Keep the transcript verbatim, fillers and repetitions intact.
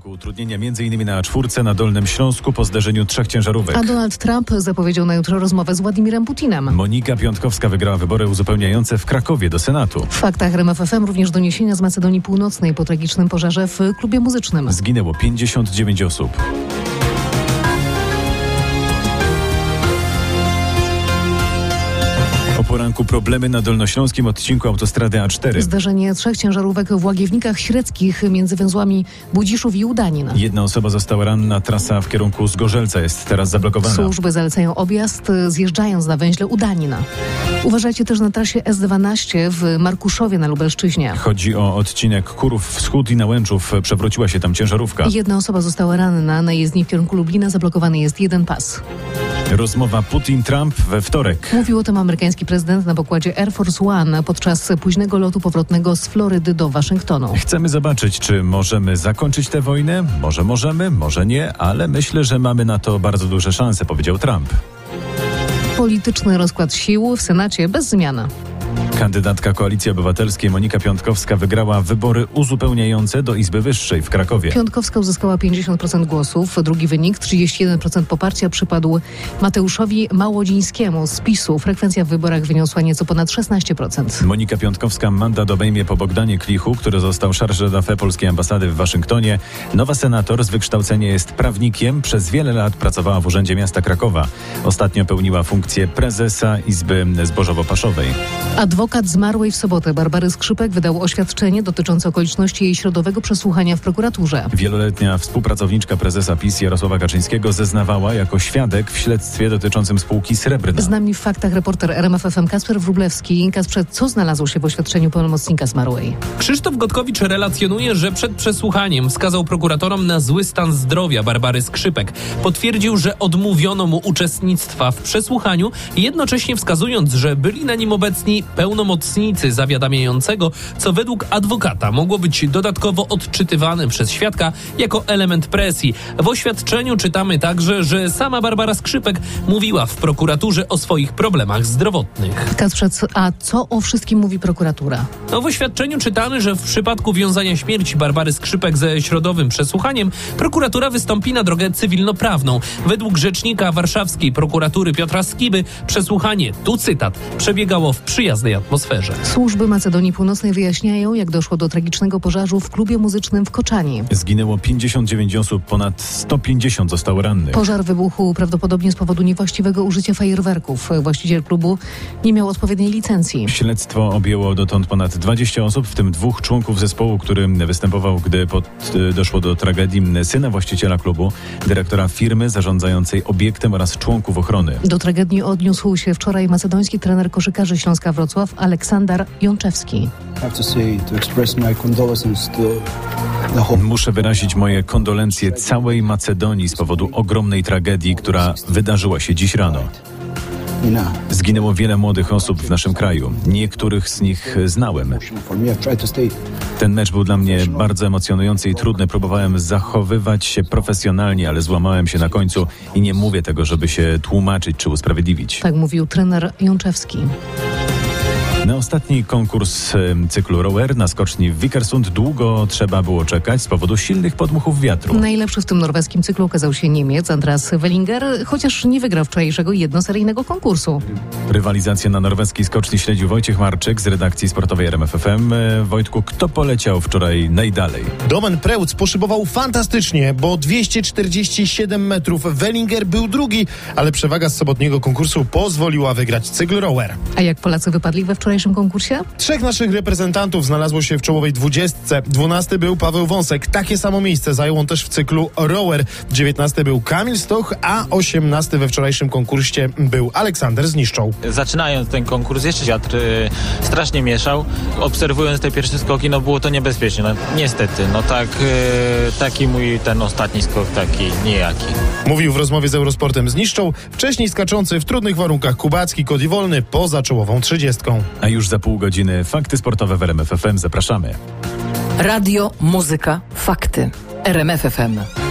wyniku utrudnienia między innymi na czwórce na Dolnym Śląsku po zderzeniu trzech ciężarówek. A Donald Trump zapowiedział na jutro rozmowę z Władimirem Putinem. Monika Piątkowska wygrała wybory uzupełniające w Krakowie do Senatu. W faktach R M F F M również doniesienia z Macedonii Północnej po tragicznym pożarze w klubie muzycznym. Zginęło pięćdziesiąt dziewięć osób. O poranku problemy na dolnośląskim odcinku autostrady A cztery. Zdarzenie trzech ciężarówek w Łagiewnikach Średzkich między węzłami Budziszów i Udanin. Jedna osoba została ranna, trasa w kierunku Zgorzelca jest teraz zablokowana. Służby zalecają objazd, zjeżdżając na węźle Udanina. Uważajcie też na trasie S dwanaście w Markuszowie na Lubelszczyźnie. Chodzi o odcinek Kurów Wschód i Nałęczów. Przewróciła się tam ciężarówka. Jedna osoba została ranna. Na jezdni w kierunku Lublina zablokowany jest jeden pas. Rozmowa Putin-Trump we wtorek. Mówił o tym amerykański prezydent na pokładzie Air Force One podczas późnego lotu powrotnego z Florydy do Waszyngtonu. Chcemy zobaczyć, czy możemy zakończyć tę wojnę. Może możemy, może nie, ale myślę, że mamy na to bardzo duże szanse, powiedział Trump. Polityczny rozkład sił w Senacie bez zmian. Kandydatka Koalicji Obywatelskiej Monika Piątkowska wygrała wybory uzupełniające do Izby Wyższej w Krakowie. Piątkowska uzyskała pięćdziesiąt procent głosów. Drugi wynik, trzydzieści jeden procent poparcia, przypadł Mateuszowi Małodzińskiemu z PiSu. Frekwencja w wyborach wyniosła nieco ponad szesnaście procent. Monika Piątkowska mandat obejmie po Bogdanie Klichu, który został chargé d'affaires polskiej ambasady w Waszyngtonie. Nowa senator z wykształcenia jest prawnikiem. Przez wiele lat pracowała w Urzędzie Miasta Krakowa. Ostatnio pełniła funkcję prezesa Izby Zbożowo-Paszowej. Adwokat zmarłej w sobotę Barbary Skrzypek wydał oświadczenie dotyczące okoliczności jej środowego przesłuchania w prokuraturze. Wieloletnia współpracowniczka prezesa PiS Jarosława Kaczyńskiego zeznawała jako świadek w śledztwie dotyczącym spółki Srebrna. Z nami w faktach reporter R M F F M Kacper Wróblewski. Kacprze, co znalazło się w oświadczeniu pełnomocnika zmarłej? Krzysztof Gotkowicz relacjonuje, że przed przesłuchaniem wskazał prokuratorom na zły stan zdrowia Barbary Skrzypek. Potwierdził, że odmówiono mu uczestnictwa w przesłuchaniu, jednocześnie wskazując, że byli na nim obecni pełnomocnicy zawiadamiającego, co według adwokata mogło być dodatkowo odczytywane przez świadka jako element presji. W oświadczeniu czytamy także, że sama Barbara Skrzypek mówiła w prokuraturze o swoich problemach zdrowotnych. Kacprze, a co o wszystkim mówi prokuratura? No, w oświadczeniu czytamy, że w przypadku wiązania śmierci Barbary Skrzypek ze środowym przesłuchaniem prokuratura wystąpi na drogę cywilnoprawną. Według rzecznika warszawskiej prokuratury Piotra Skiby przesłuchanie, tu cytat, przebiegało w przyjaznej atmosferze. Służby Macedonii Północnej wyjaśniają, jak doszło do tragicznego pożaru w klubie muzycznym w Koczani. Zginęło pięćdziesiąt dziewięć osób, ponad sto pięćdziesiąt zostało rannych. Pożar wybuchł prawdopodobnie z powodu niewłaściwego użycia fajerwerków. Właściciel klubu nie miał odpowiedniej licencji. Śledztwo objęło dotąd ponad dwadzieścia osób, w tym dwóch członków zespołu, który występował, gdy pod, doszło do tragedii, syna właściciela klubu, dyrektora firmy zarządzającej obiektem oraz członków ochrony. Do tragedii odniósł się wczoraj macedoński trener koszykarzy Śląska Wrocław Aleksander Jączewski. Muszę wyrazić moje kondolencje całej Macedonii z powodu ogromnej tragedii, która wydarzyła się dziś rano. Zginęło wiele młodych osób w naszym kraju. Niektórych z nich znałem. Ten mecz był dla mnie bardzo emocjonujący i trudny. Próbowałem zachowywać się profesjonalnie, ale złamałem się na końcu i nie mówię tego, żeby się tłumaczyć czy usprawiedliwić. Tak mówił trener Jączewski. Na ostatni konkurs cyklu Rower na skoczni w Vikersund długo trzeba było czekać z powodu silnych podmuchów wiatru. Najlepszy w tym norweskim cyklu okazał się Niemiec Andreas Wellinger, chociaż nie wygrał wczorajszego jednoseryjnego konkursu. Rywalizację na norweskiej skoczni śledził Wojciech Marczyk z redakcji sportowej R M F F M. Wojtku, kto poleciał wczoraj najdalej? Domen Preutz poszybował fantastycznie, bo dwieście czterdzieści siedem metrów. Wellinger był drugi, ale przewaga z sobotniego konkursu pozwoliła wygrać cykl Rower. A jak Polacy wypadli we wczorajszym konkursie? Trzech naszych reprezentantów znalazło się w czołowej dwudziestce. Dwunasty był Paweł Wąsek. Takie samo miejsce zajął on też w cyklu Rower. Dziewiętnasty był Kamil Stoch, a osiemnasty we wczorajszym konkursie był Aleksander Zniszczą. Zaczynając ten konkurs, jeszcze wiatr y, strasznie mieszał. Obserwując te pierwsze skoki, no było to niebezpieczne. No, niestety, no tak, y, taki mój ten ostatni skok, taki niejaki. Mówił w rozmowie z Eurosportem Zniszczą, wcześniej skaczący w trudnych warunkach Kubacki, Kodi Wolny poza czołową trzydziestką. A już za pół godziny fakty sportowe w R M F F M. Zapraszamy. Radio, muzyka, fakty. R M F F M.